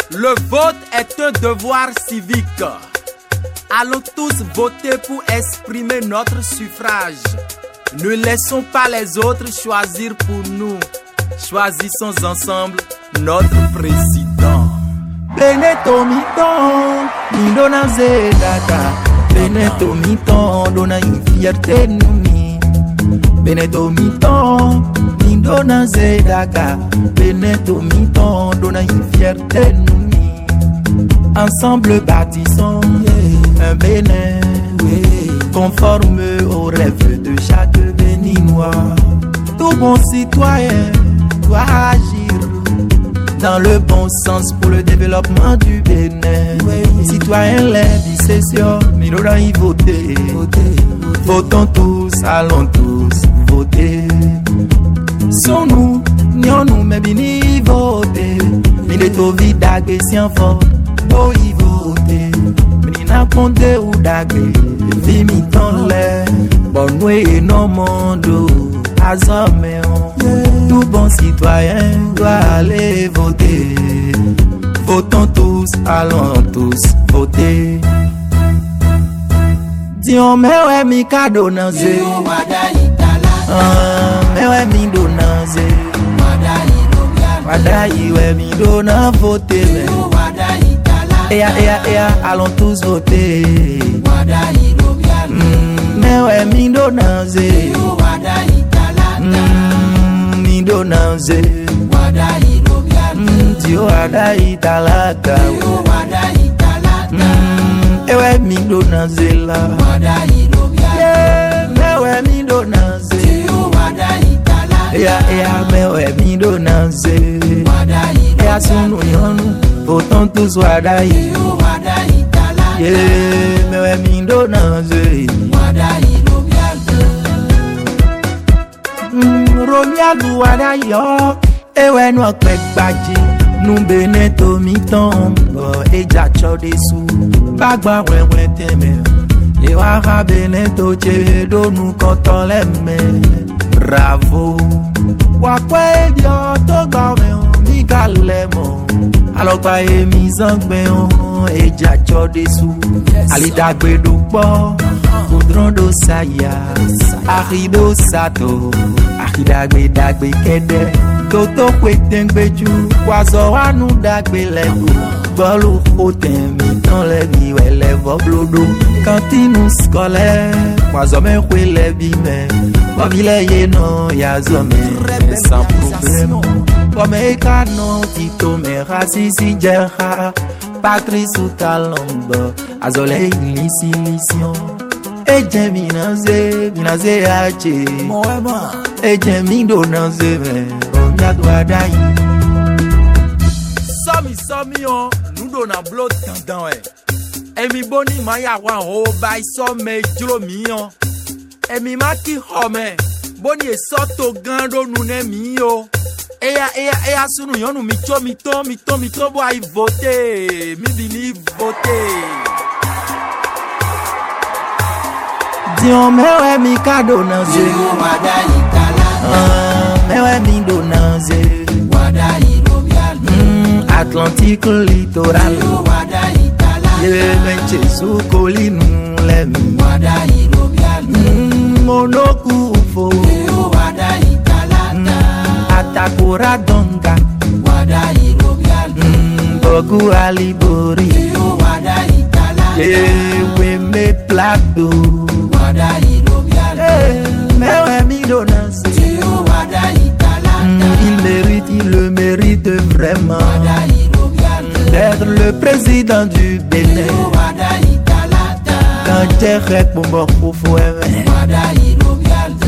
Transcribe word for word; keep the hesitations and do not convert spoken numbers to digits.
Le vote est un devoir civique. Allons tous voter pour exprimer notre suffrage. Ne laissons pas les autres choisir pour nous. Choisissons ensemble notre président. Beneto miton, mi dona zedaka. Beneto miton, dona fierté numi. Beneto miton, mi dona zedaka. Beneto miton, dona fierté numi. Ensemble bâtissons un Bénin conforme aux rêves de chaque Béninois. Tout bon citoyen doit agir dans le bon sens pour le développement du Bénin. Citoyens les sécessions, mais nous y voter. Votons tous, allons tous voter. Sont nous, n'y nous mais bini voter. Mais les taux vidages si en fort. Oh, y voter, menina ponte ou dagé, vimi ton lait, bon et non monde, azoméon, tout bon citoyen doit aller voter. Votons tous, allons tous voter. Dion me we mi kado nanze, me we mi do nanze, wadayi we mi do na voter. Ea, ea, ea, allons tous voter. Mm, mais ouais, mi do nanze. Mm, mi do nanze. Mm, Dio wada italaka. Mm, eh ouais, mi do nanze la. Yeah, mais ouais, mi do nanze. Ea, ea, mais ouais, mi do nanze. Ea, sunu yonu. Votons tous wadayi, yeah, mais ouais, mi do nanze. Romialu wadayi, oh, eh ouais, nous kwek baji, nous beneto mi tombo, et jacho desu, bagba wen wen teme, et wara beneto che do nous konton lemme, bravo, wakwe dio to gawen, mi galemo. Alors pas émis en béon et jacho dessous. Ali dagbe do bo, goudron do saya, arido sato, ari dagbe dagbe kede. Toto kweten beju, kwazo anu dagbe lego. Bolu hoten mi ton le mi we le voblodo. Cantine scolaire, kwazo me kwe le bime. Bobile ye no ya zome, sans problème. Comme Ekano, Tito, Merasisi, Djerha, Patrice ou Talombo, Azole, Lissi, Lission. Et Jemi Nanze, Minaze Hache, et Jemi Donanze, Romia Douadaï. Somi, somi, on, nous donnons blot tendant, eh. Et mi boni maya wan ho bay somme jlomion. Et mi maki home, boni e soto gando nous ne mio. Eya, eya, eya, sunu yonu mito, mito, mito, mito, bo ay vote. Mi bini vote. Dion me we mi kado nanze. Me we mi do nanze. Atlantique littoral. Ye menche sou kolinu lemi. Monoku ufo. Atakura donga. Bogu alibori. Ye me plateau. Mais ouais, mi donance. Il mérite, il le mérite vraiment d'être le président du Bénin. Quand t'es rec pour me